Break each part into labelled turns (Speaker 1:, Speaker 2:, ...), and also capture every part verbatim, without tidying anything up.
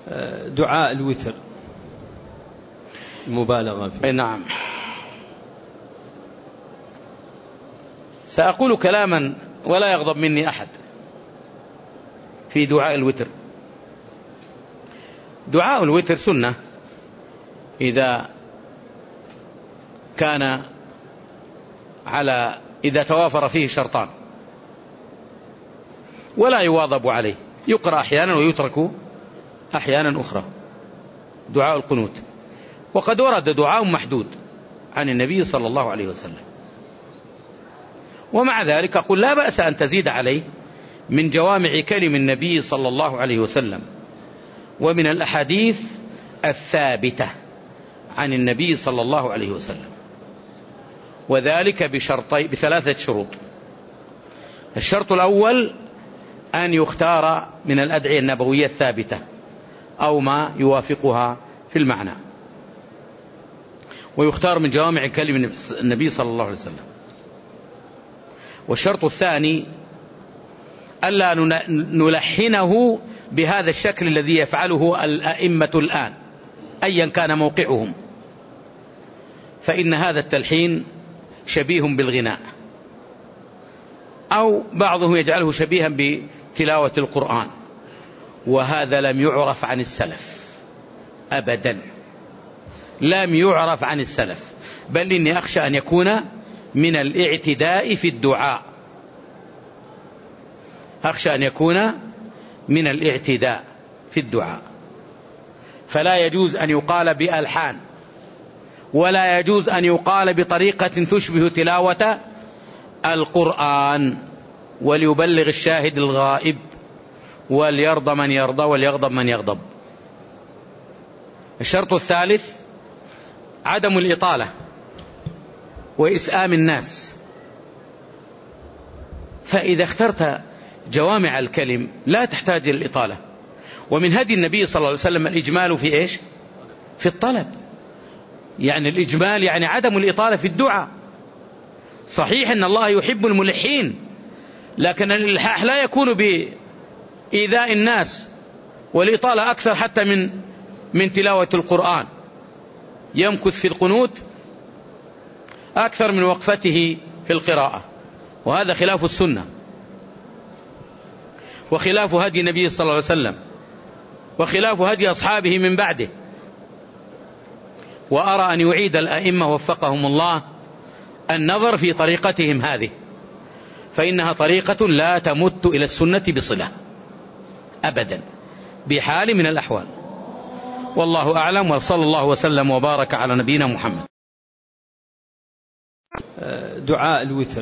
Speaker 1: دعاء الوتر مبالغة فيه.
Speaker 2: نعم. سأقول كلاما ولا يغضب مني أحد في دعاء الوتر. دعاء الوتر سنة إذا كان على إذا توافر فيه شرطان، ولا يواظب عليه، يقرأ أحيانا ويترك أحيانا أخرى، دعاء القنوت. وقد ورد دعاء محدود عن النبي صلى الله عليه وسلم، ومع ذلك أقول لا بأس أن تزيد عليه من جوامع كلم النبي صلى الله عليه وسلم ومن الأحاديث الثابتة عن النبي صلى الله عليه وسلم، وذلك بشرطي بثلاثة شروط. الشرط الأول أن يختار من الأدعية النبوية الثابتة أو ما يوافقها في المعنى، ويختار من جوامع كلم النبي صلى الله عليه وسلم. والشرط الثاني ألا نلحنه بهذا الشكل الذي يفعله الأئمة الآن أيا كان موقعهم، فإن هذا التلحين شبيه بالغناء، أو بعضهم يجعله شبيها بتلاوة القرآن، وهذا لم يعرف عن السلف أبدا، لم يعرف عن السلف، بل إني أخشى أن يكون من الاعتداء في الدعاء، أخشى أن يكون من الاعتداء في الدعاء. فلا يجوز أن يقال بألحان، ولا يجوز أن يقال بطريقة تشبه تلاوة القرآن. وليبلغ الشاهد الغائب، وليرضى من يرضى، وليغضب من يغضب. الشرط الثالث عدم الإطالة وإسآم الناس. فإذا اخترت جوامع الكلم لا تحتاج إلى الإطالة. ومن هدي النبي صلى الله عليه وسلم الإجمال في إيش؟ في الطلب. يعني الإجمال يعني عدم الإطالة في الدعاء. صحيح أن الله يحب الملحين، لكن الإلحاح لا يكون بإيذاء الناس، والإطالة أكثر حتى من من تلاوة القرآن. يمكث في القنوت أكثر من وقفته في القراءة، وهذا خلاف السنة وخلاف هدي النبي صلى الله عليه وسلم وخلاف هدي أصحابه من بعده. وأرى أن يعيد الأئمة وفقهم الله النظر في طريقتهم هذه، فإنها طريقة لا تمت إلى السنة بصلة أبدا بحال من الأحوال. والله أعلم، وصلى الله وسلم وبارك على نبينا محمد.
Speaker 1: دعاء الوتر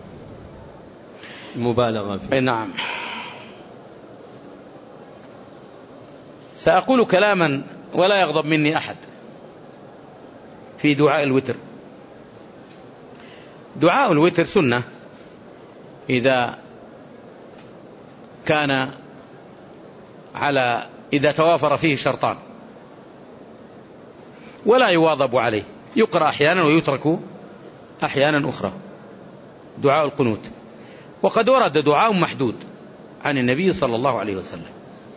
Speaker 1: مبالغة فيه.
Speaker 2: نعم. سأقول كلاما ولا يغضب مني أحد في دعاء الوتر. دعاء الوتر سنة إذا كان على إذا توافر فيه شرطان، ولا يواظب عليه، يقرأ أحيانا ويترك أحيانا أخرى، دعاء القنوت. وقد ورد دعاء محدود عن النبي صلى الله عليه وسلم،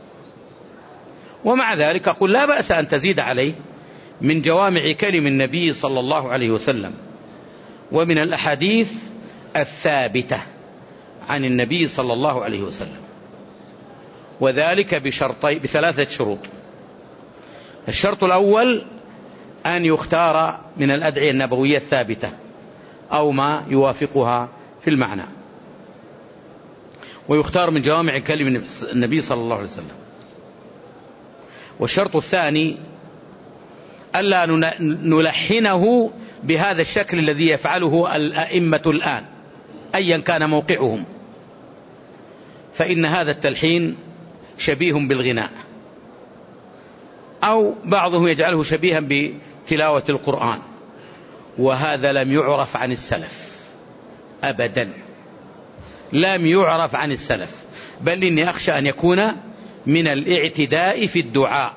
Speaker 2: ومع ذلك أقول لا بأس أن تزيد عليه من جوامع كلم النبي صلى الله عليه وسلم ومن الأحاديث الثابتة عن النبي صلى الله عليه وسلم، وذلك بشرطي بثلاثة شروط. الشرط الأول أن يختار من الأدعية النبوية الثابتة أو ما يوافقها في المعنى، ويختار من جوامع كلم النبي صلى الله عليه وسلم. والشرط الثاني ألا نلحنه بهذا الشكل الذي يفعله الأئمة الآن أيا كان موقعهم، فإن هذا التلحين شبيه بالغناء، أو بعضهم يجعله شبيها بتلاوة القرآن، وهذا لم يعرف عن السلف أبدا، لم يعرف عن السلف، بل إني أخشى أن يكون من الاعتداء في الدعاء،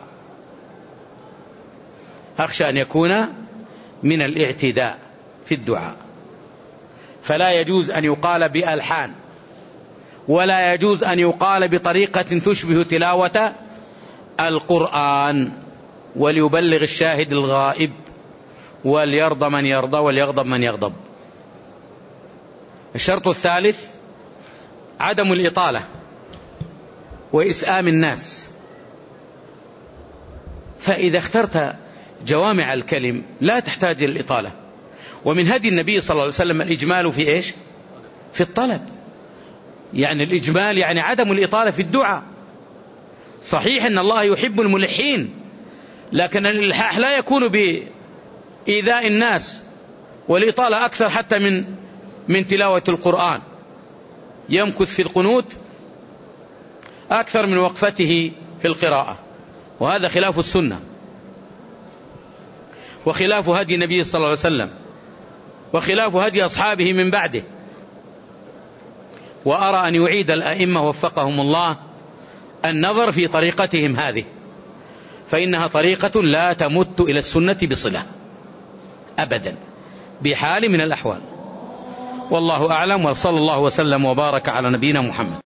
Speaker 2: أخشى أن يكون من الاعتداء في الدعاء. فلا يجوز أن يقال بألحان، ولا يجوز أن يقال بطريقة تشبه تلاوة القرآن وليبلغ الشاهد الغائب وليرضى من يرضى وليغضب من يغضب. الشرط الثالث عدم الإطالة وإسآم الناس. فإذا اخترت جوامع الكلم لا تحتاج إلى الإطالة. ومن هدي النبي صلى الله عليه وسلم الإجمال في إيش؟ في الطلب. يعني الإجمال يعني عدم الإطالة في الدعاء. صحيح أن الله يحب الملحين، لكن الإلحاح لا يكون بإيذاء الناس، والإطالة أكثر حتى من من تلاوة القرآن. يمكث في القنوت أكثر من وقفته في القراءة، وهذا خلاف السنة وخلاف هدي النبي صلى الله عليه وسلم وخلاف هدي أصحابه من بعده. وأرى أن يعيد الأئمة وفقهم الله النظر في طريقتهم هذه، فإنها طريقة لا تمت إلى السنة بصلة أبدا بحال من الأحوال. والله أعلم، وصلى الله وسلم وبارك على نبينا محمد.